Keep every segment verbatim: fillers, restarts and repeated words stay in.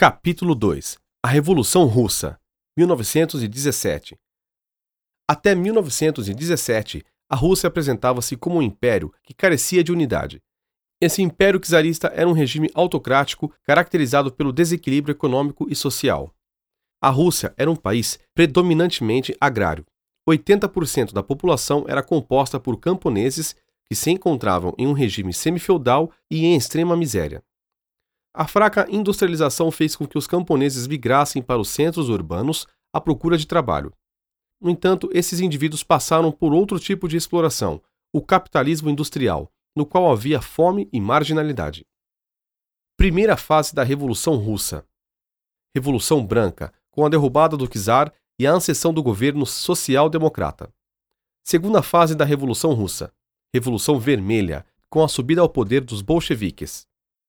Capítulo dois. A Revolução Russa, mil novecentos e dezessete. Até mil novecentos e dezessete, a Rússia apresentava-se como um império que carecia de unidade. Esse império czarista era um regime autocrático caracterizado pelo desequilíbrio econômico e social. A Rússia era um país predominantemente agrário. oitenta por cento da população era composta por camponeses que se encontravam em um regime semifeudal e em extrema miséria. A fraca industrialização fez com que os camponeses migrassem para os centros urbanos à procura de trabalho. No entanto, esses indivíduos passaram por outro tipo de exploração, o capitalismo industrial, no qual havia fome e marginalidade. Primeira fase da Revolução Russa. Revolução Branca, com a derrubada do czar e a ascensão do governo social-democrata. Segunda fase da Revolução Russa. Revolução Vermelha, com a subida ao poder dos bolcheviques.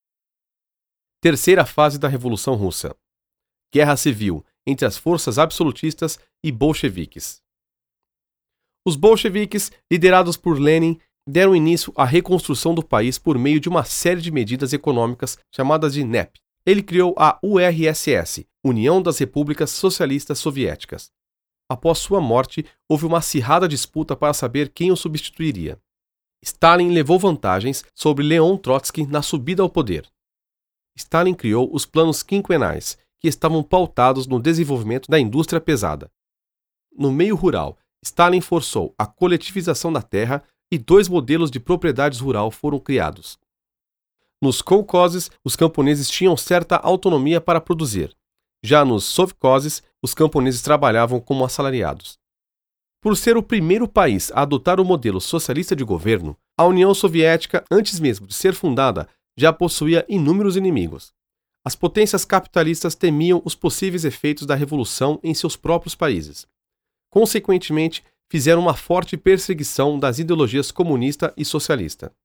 Terceira fase da Revolução Russa. Guerra Civil entre as forças absolutistas e bolcheviques. Os bolcheviques, liderados por Lenin, deram início à reconstrução do país por meio de uma série de medidas econômicas chamadas de N E P. Ele criou a U R S S, União das Repúblicas Socialistas Soviéticas. Após sua morte, houve uma acirrada disputa para saber quem o substituiria. Stalin levou vantagens sobre Leon Trotsky na subida ao poder. Stalin criou os planos quinquenais, que estavam pautados no desenvolvimento da indústria pesada. No meio rural, Stalin forçou a coletivização da terra e dois modelos de propriedade rural foram criados. Nos kolkhozes, os camponeses tinham certa autonomia para produzir. Já nos sovkhozes, os camponeses trabalhavam como assalariados. Por ser o primeiro país a adotar o modelo socialista de governo, a União Soviética, antes mesmo de ser fundada, já possuía inúmeros inimigos. As potências capitalistas temiam os possíveis efeitos da revolução em seus próprios países. Consequentemente, fizeram uma forte perseguição das ideologias comunista e socialista.